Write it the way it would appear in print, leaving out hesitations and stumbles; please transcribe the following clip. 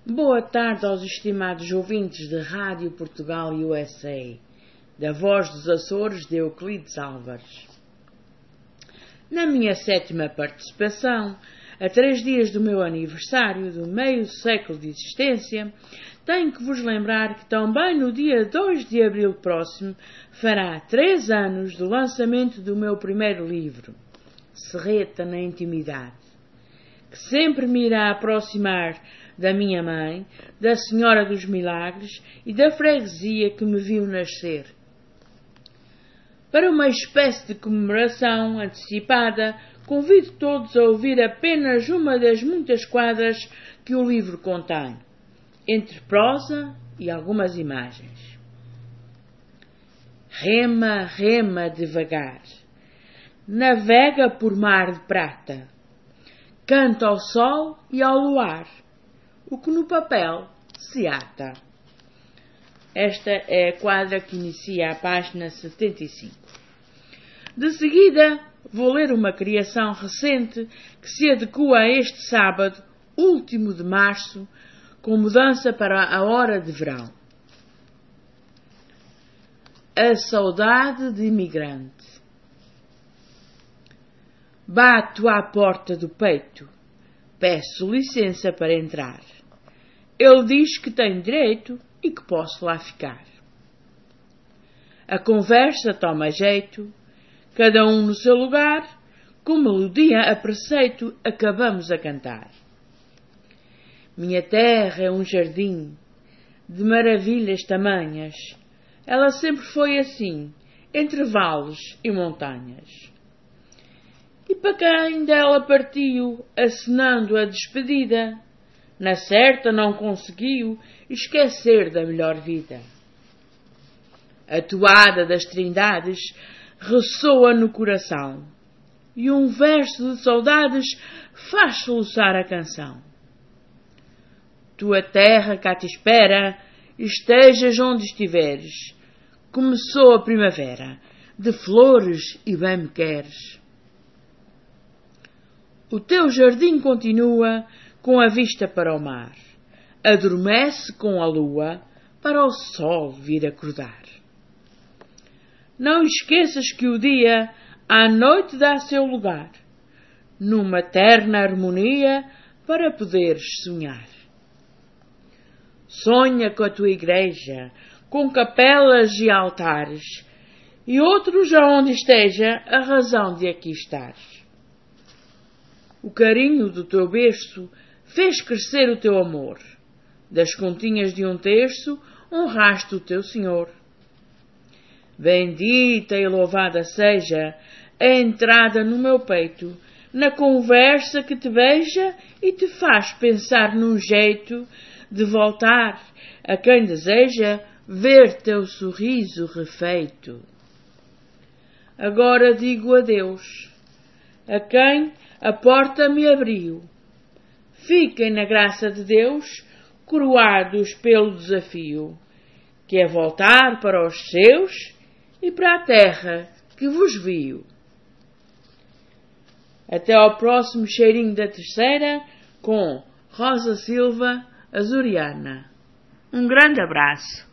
Boa tarde aos estimados ouvintes de Rádio Portugal USA, da Voz dos Açores de Euclides Álvares. Na minha 7ª participação, a 3 dias do meu aniversário do meio século de existência, tenho que vos lembrar que também no dia 2 de abril próximo fará 3 anos do lançamento do meu primeiro livro, Serreta na Intimidade, que sempre me irá aproximar da minha mãe, da Senhora dos Milagres e da freguesia que me viu nascer. Para uma espécie de comemoração antecipada, convido todos a ouvir apenas uma das muitas quadras que o livro contém, entre prosa e algumas imagens. Rema, rema devagar, navega por mar de prata, canta ao sol e ao luar, o que no papel se ata. Esta é a quadra que inicia a página 75. De seguida, vou ler uma criação recente que se adequa a este sábado, último de março, com mudança para a hora de verão. A saudade de imigrante. Bato à porta do peito, peço licença para entrar. Ele diz que tenho direito e que posso lá ficar. A conversa toma jeito, cada um no seu lugar, com melodia a preceito acabamos a cantar. Minha terra é um jardim de maravilhas tamanhas, ela sempre foi assim, entre vales e montanhas. E para quem dela partiu, acenando a despedida, na certa não conseguiu esquecer da melhor vida. A toada das trindades ressoa no coração, e um verso de saudades faz soluçar a canção. Tua terra cá te espera, estejas onde estiveres, começou a primavera, de flores e bem me queres. O teu jardim continua com a vista para o mar, adormece com a lua para o sol vir acordar. Não esqueças que o dia à noite dá seu lugar, numa terna harmonia para poderes sonhar. Sonha com a tua igreja, com capelas e altares, e outros aonde esteja a razão de aqui estares. O carinho do teu berço fez crescer o teu amor. Das continhas de um terço honraste o teu Senhor. Bendita e louvada seja a entrada no meu peito, na conversa que te beija e te faz pensar num jeito de voltar a quem deseja ver teu sorriso refeito. Agora digo adeus a quem a porta me abriu. Fiquem na graça de Deus, coroados pelo desafio, que é voltar para os seus e para a terra que vos viu. Até ao próximo cheirinho da terceira, com Rosa Silva Azoriana. Um grande abraço.